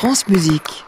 France Musique.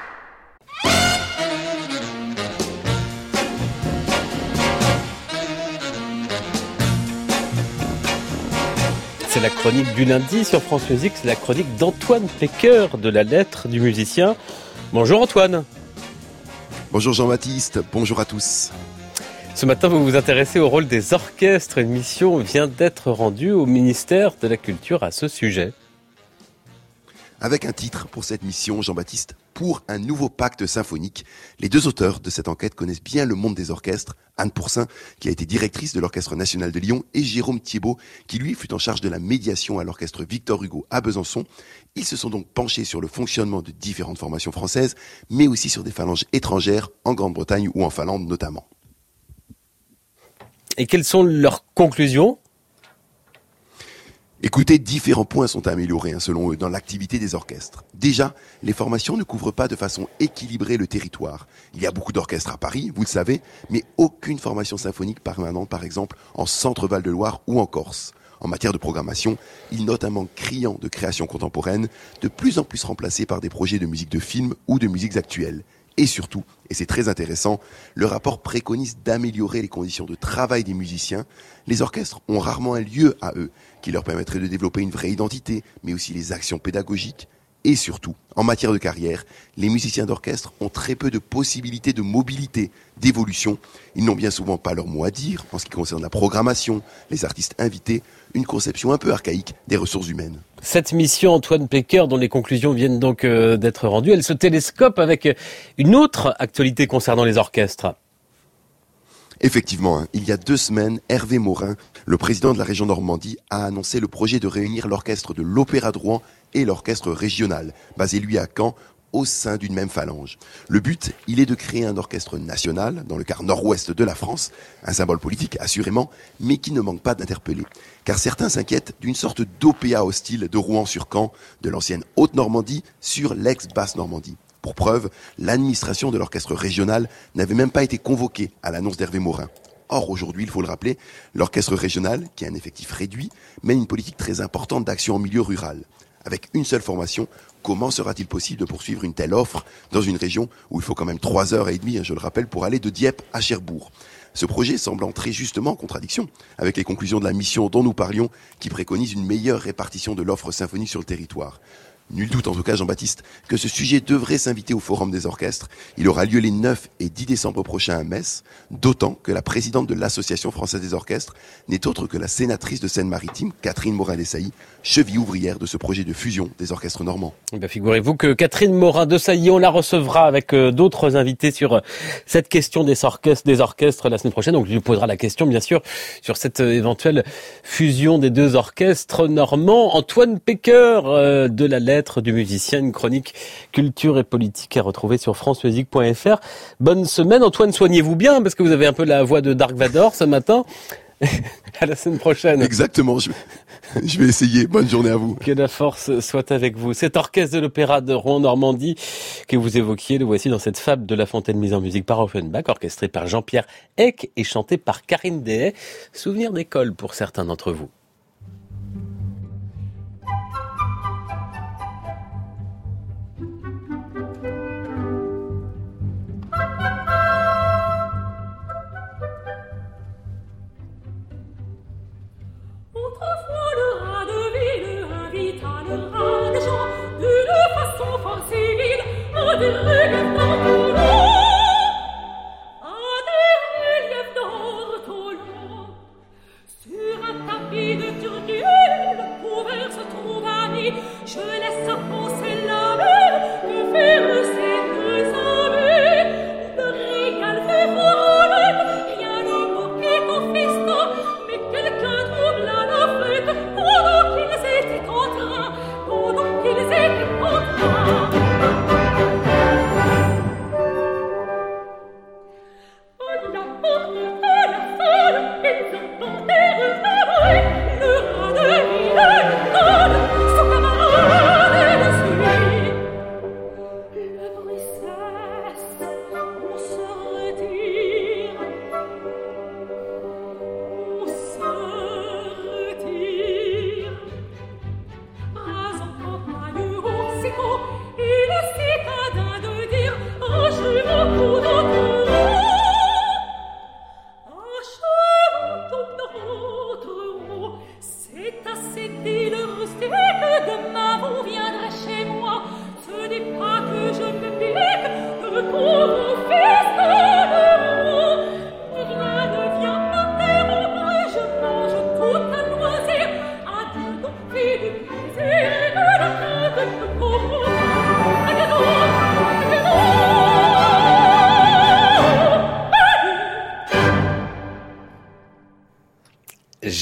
C'est la chronique du lundi sur France Musique, c'est la chronique d'Antoine Pecker de la lettre du musicien. Bonjour Antoine. Bonjour Jean-Baptiste, bonjour à tous. Ce matin, vous vous intéressez au rôle des orchestres. Une mission vient d'être rendue au ministère de la Culture à ce sujet. Avec un titre pour cette mission, Jean-Baptiste, pour un nouveau pacte symphonique. Les deux auteurs de cette enquête connaissent bien le monde des orchestres. Anne Pourcin, qui a été directrice de l'Orchestre national de Lyon, et Jérôme Thiebaud, qui lui fut en charge de la médiation à l'Orchestre Victor Hugo à Besançon. Ils se sont donc penchés sur le fonctionnement de différentes formations françaises, mais aussi sur des phalanges étrangères, en Grande-Bretagne ou en Finlande notamment. Et quelles sont leurs conclusions ? Écoutez, différents points sont améliorés, selon eux, dans l'activité des orchestres. Déjà, les formations ne couvrent pas de façon équilibrée le territoire. Il y a beaucoup d'orchestres à Paris, vous le savez, mais aucune formation symphonique permanente, par exemple, en Centre-Val de Loire ou en Corse. En matière de programmation, il note un manque criant de création contemporaine, de plus en plus remplacé par des projets de musique de film ou de musiques actuelles. Et surtout, et c'est très intéressant, le rapport préconise d'améliorer les conditions de travail des musiciens. Les orchestres ont rarement un lieu à eux qui leur permettrait de développer une vraie identité, mais aussi les actions pédagogiques. Et surtout, en matière de carrière, les musiciens d'orchestre ont très peu de possibilités de mobilité, d'évolution. Ils n'ont bien souvent pas leur mot à dire en ce qui concerne la programmation, les artistes invités, une conception un peu archaïque des ressources humaines. Cette mission, Antoine Pecker, dont les conclusions viennent donc d'être rendues, elle se télescope avec une autre actualité concernant les orchestres. Effectivement, il y a 2 semaines, Hervé Morin, le président de la région Normandie, a annoncé le projet de réunir l'orchestre de l'Opéra de Rouen et l'orchestre régional, basé lui à Caen, au sein d'une même phalange. Le but, il est de créer un orchestre national, dans le quart nord-ouest de la France, un symbole politique assurément, mais qui ne manque pas d'interpeller. Car certains s'inquiètent d'une sorte d'OPA hostile de Rouen sur Caen, de l'ancienne Haute-Normandie sur l'ex-Basse-Normandie. Pour preuve, l'administration de l'orchestre régional n'avait même pas été convoquée à l'annonce d'Hervé Morin. Or, aujourd'hui, il faut le rappeler, l'orchestre régional, qui a un effectif réduit, mène une politique très importante d'action en milieu rural. Avec une seule formation, comment sera-t-il possible de poursuivre une telle offre dans une région où il faut quand même 3h30, je le rappelle, pour aller de Dieppe à Cherbourg ? Ce projet semble entrer justement en contradiction avec les conclusions de la mission dont nous parlions, qui préconise une meilleure répartition de l'offre symphonique sur le territoire. Nul doute en tout cas, Jean-Baptiste, que ce sujet devrait s'inviter au Forum des orchestres. Il aura lieu les 9 et 10 décembre prochains à Metz, d'autant que la présidente de l'Association française des orchestres n'est autre que la sénatrice de Seine-Maritime, Catherine Morin-Desailly, cheville ouvrière de ce projet de fusion des orchestres normands. Eh bien, figurez-vous que Catherine Morin-Desailly, on la recevra avec d'autres invités sur cette question des orchestres la semaine prochaine. Donc, je lui posera la question, bien sûr, sur cette éventuelle fusion des deux orchestres normands. Antoine Pecker de la lettre du musicien, une chronique culture et politique à retrouver sur francemusique.fr. Bonne semaine. Antoine, soignez-vous bien parce que vous avez un peu la voix de Dark Vador ce matin. À la semaine prochaine. Exactement, je vais essayer. Bonne journée à vous. Que la force soit avec vous. Cet orchestre de l'Opéra de Rouen-Normandie que vous évoquiez, le voici dans cette fable de La Fontaine mise en musique par Offenbach, orchestré par Jean-Pierre Eck et chanté par Karine Dehaye. Souvenir d'école pour certains d'entre vous.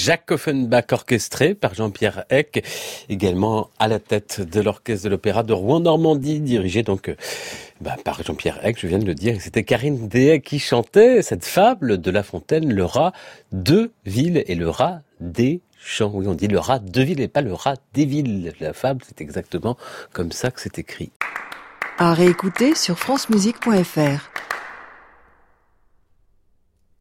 Jacques Offenbach orchestré par Jean-Pierre Eck, également à la tête de l'orchestre de l'Opéra de Rouen-Normandie, dirigé donc par Jean-Pierre Eck, je viens de le dire. C'était Karine Dehaye qui chantait cette fable de La Fontaine, le rat de ville et le rat des champs. Oui, on dit le rat de ville et pas le rat des villes. La fable, c'est exactement comme ça que c'est écrit. À réécouter sur francemusique.fr.